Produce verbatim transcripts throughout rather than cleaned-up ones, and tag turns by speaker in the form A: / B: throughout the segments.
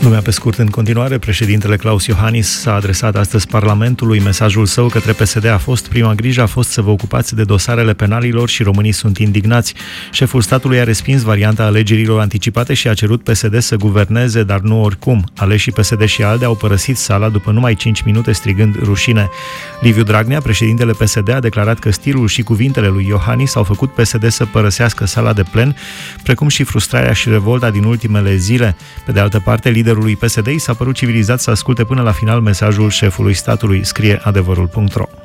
A: Lumea pe scurt, în continuare, președintele Klaus Iohannis s-a adresat astăzi Parlamentului. Mesajul său către P S D a fost: prima grijă a fost să vă ocupați de dosarele penalilor și românii sunt indignați. Șeful statului a respins varianta alegerilor anticipate și a cerut P S D să guverneze, dar nu oricum. Aleșii P S D și ALDE au părăsit sala după numai cinci minute strigând rușine. Liviu Dragnea, președintele P S D, a declarat că stilul și cuvintele lui Iohannis au făcut P S D să părăsească sala de plen, precum și frustrarea și revolta din ultimele zile. Pe de altă parte, liderul lui P S D i s-a părut civilizat să asculte până la final mesajul șefului statului, scrie adevărul punct ro.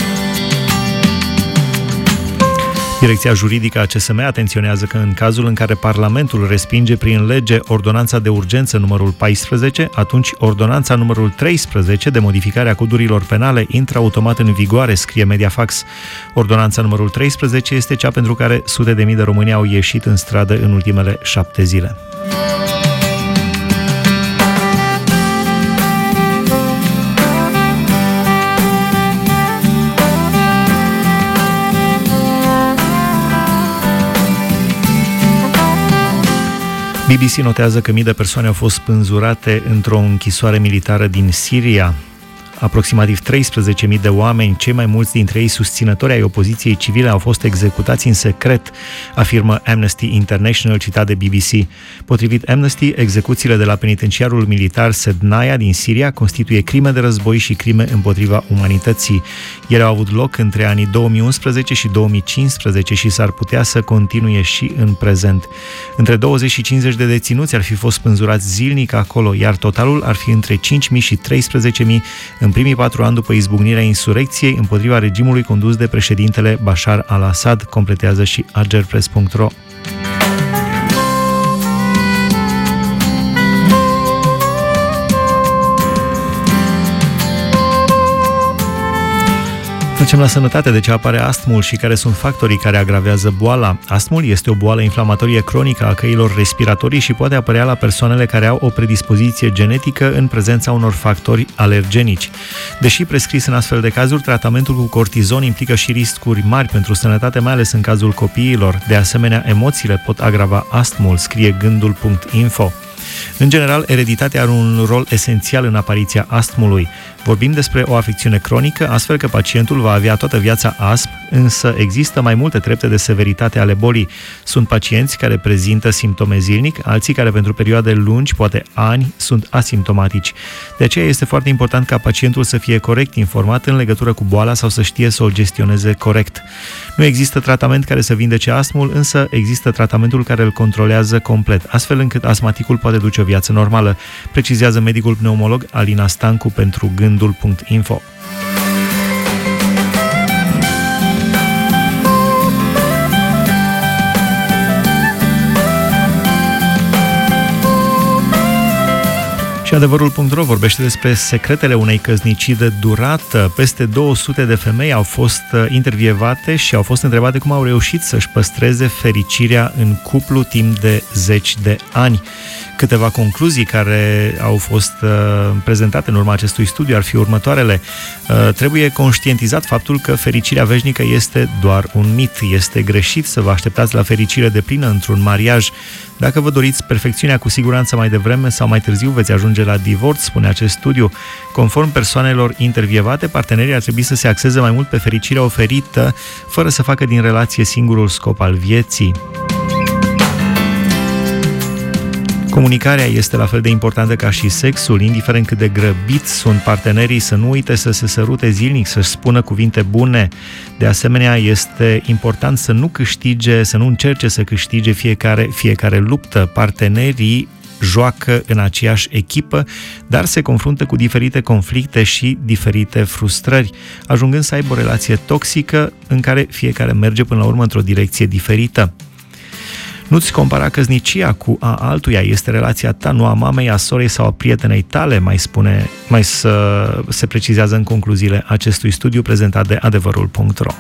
A: Direcția juridică a C S M atenționează că în cazul în care Parlamentul respinge prin lege ordonanța de urgență numărul paisprezece, atunci ordonanța numărul treisprezece de modificare a codurilor penale intră automat în vigoare, scrie Mediafax. Ordonanța numărul treisprezece este cea pentru care sute de mii de români au ieșit în stradă în ultimele șapte zile. B B C notează că mii de persoane au fost spânzurate într-o închisoare militară din Siria. Aproximativ treisprezece mii de oameni, cei mai mulți dintre ei susținători ai opoziției civile, au fost executați în secret, afirmă Amnesty International, citat de B B C. Potrivit Amnesty, execuțiile de la penitenciarul militar Sednaia din Siria constituie crime de război și crime împotriva umanității. Ele au avut loc între anii două mii unsprezece și două mii cincisprezece și s-ar putea să continue și în prezent. Între douăzeci și cincizeci de deținuți ar fi fost spânzurați zilnic acolo, iar totalul ar fi între cinci mii și treisprezece mii în primii patru ani după izbucnirea insurecției împotriva regimului condus de președintele Bashar al-Assad, completează și agerpress punct ro. Trecem la sănătate. De ce apare astmul și care sunt factorii care agravează boala? Astmul este o boală inflamatorie cronică a căilor respiratorii și poate apărea la persoanele care au o predispoziție genetică în prezența unor factori alergenici. Deși prescris în astfel de cazuri, tratamentul cu cortizon implică și riscuri mari pentru sănătate, mai ales în cazul copiilor. De asemenea, emoțiile pot agrava astmul, scrie gândul punct info. În general, ereditatea are un rol esențial în apariția astmului. Vorbim despre o afecțiune cronică, astfel că pacientul va avea toată viața astm, însă există mai multe trepte de severitate ale bolii. Sunt pacienți care prezintă simptome zilnic, alții care pentru perioade lungi, poate ani, sunt asimptomatici. De aceea este foarte important ca pacientul să fie corect informat în legătură cu boala sau să știe să o gestioneze corect. Nu există tratament care să vindece astmul, însă există tratamentul care îl controlează complet, astfel încât astmaticul poate duce o viață normală, precizează medicul pneumolog Alina Stancu pentru gândul punct info. Și adevărul punct ro vorbește despre secretele unei căsnicii de durată. Peste două sute de femei au fost intervievate și au fost întrebate cum au reușit să-și păstreze fericirea în cuplu timp de zeci de ani. Câteva concluzii care au fost uh, prezentate în urma acestui studiu ar fi următoarele. Uh, trebuie conștientizat faptul că fericirea veșnică este doar un mit. Este greșit să vă așteptați la fericire deplină într-un mariaj. Dacă vă doriți perfecțiunea, cu siguranță mai devreme sau mai târziu veți ajunge la divorț, spune acest studiu. Conform persoanelor intervievate, partenerii ar trebui să se axeze mai mult pe fericirea oferită, fără să facă din relație singurul scop al vieții. Comunicarea este la fel de importantă ca și sexul, indiferent cât de grăbiți sunt partenerii, să nu uite să se sărute zilnic, să-și spună cuvinte bune. De asemenea, este important să nu câștige, să nu încerce să câștige fiecare, fiecare luptă. Partenerii joacă în aceeași echipă, dar se confruntă cu diferite conflicte și diferite frustrări, ajungând să aibă o relație toxică în care fiecare merge până la urmă într-o direcție diferită. Nu-ți compara căsnicia cu a altuia, este relația ta, nu a mamei, a sorei sau a prietenei tale, mai spune, mai să, se precizează în concluziile acestui studiu prezentat de adevărul punct ro.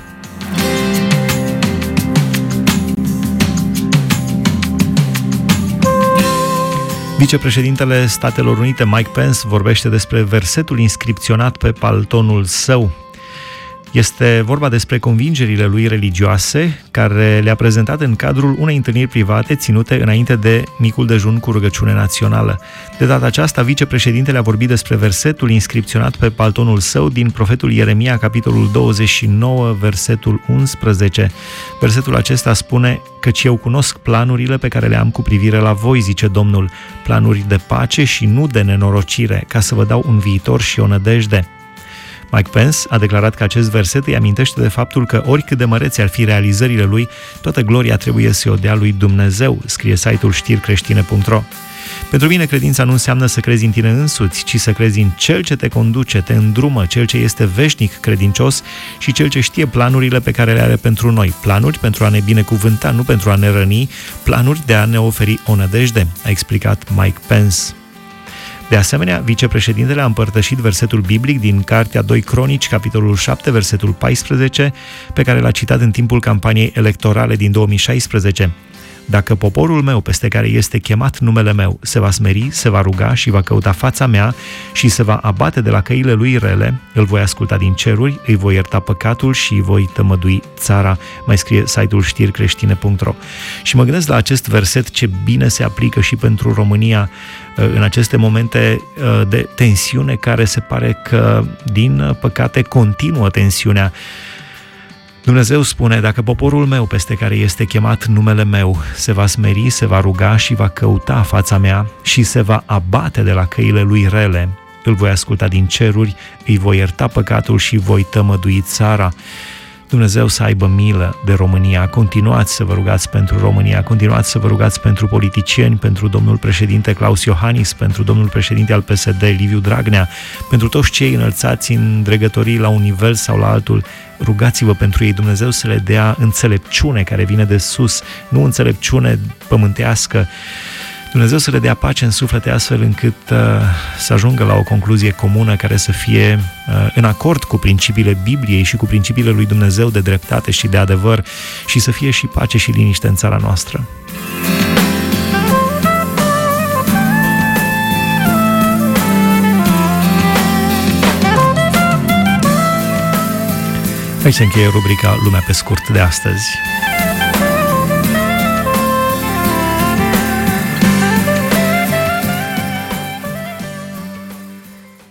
A: Vicepreședintele Statelor Unite, Mike Pence, vorbește despre versetul inscripționat pe paltonul său. Este vorba despre convingerile lui religioase, care le-a prezentat în cadrul unei întâlniri private ținute înainte de micul dejun cu rugăciune națională. De data aceasta, vicepreședintele a vorbit despre versetul inscripționat pe paltonul său din profetul Ieremia, capitolul douăzeci și nouă, versetul unsprezece. Versetul acesta spune: căci eu cunosc planurile pe care le am cu privire la voi, zice Domnul, planuri de pace și nu de nenorocire, ca să vă dau un viitor și o nădejde. Mike Pence a declarat că acest verset îi amintește de faptul că oricât de mărețe ar fi realizările lui, toată gloria trebuie să o dea lui Dumnezeu, scrie site-ul știri creștine punct ro. Pentru mine, credința nu înseamnă să crezi în tine însuți, ci să crezi în Cel ce te conduce, te îndrumă, Cel ce este veșnic credincios și Cel ce știe planurile pe care le are pentru noi. Planuri pentru a ne binecuvânta, nu pentru a ne răni, planuri de a ne oferi o nădejde, a explicat Mike Pence. De asemenea, vicepreședintele a împărtășit versetul biblic din Cartea doi Cronici, capitolul șapte, versetul paisprezece, pe care l-a citat în timpul campaniei electorale din două mii șaisprezece. Dacă poporul meu, peste care este chemat numele meu, se va smeri, se va ruga și va căuta fața mea și se va abate de la căile lui rele, îl voi asculta din ceruri, îi voi ierta păcatul și îi voi tămădui țara, mai scrie site-ul știri creștine punct ro. Și mă gândesc la acest verset, ce bine se aplică și pentru România în aceste momente de tensiune, care se pare că, din păcate, continuă tensiunea. Dumnezeu spune: dacă poporul meu, peste care este chemat numele meu, se va smeri, se va ruga și va căuta fața mea și se va abate de la căile lui rele, îl voi asculta din ceruri, îi voi ierta păcatul și voi tămădui țara. Dumnezeu să aibă milă de România. Continuați să vă rugați pentru România, continuați să vă rugați pentru politicieni, pentru domnul președinte Claus Iohannis, pentru domnul președinte al P S D Liviu Dragnea, pentru toți cei înălțați în dregătorii la un nivel sau la altul. Rugați-vă pentru ei, Dumnezeu să le dea înțelepciune care vine de sus, nu înțelepciune pământească. Dumnezeu să le dea pace în suflete, astfel încât uh, să ajungă la o concluzie comună care să fie uh, în acord cu principiile Bibliei și cu principiile lui Dumnezeu de dreptate și de adevăr, și să fie și pace și liniște în țara noastră. Aici se încheie rubrica Lumea pe scurt de astăzi.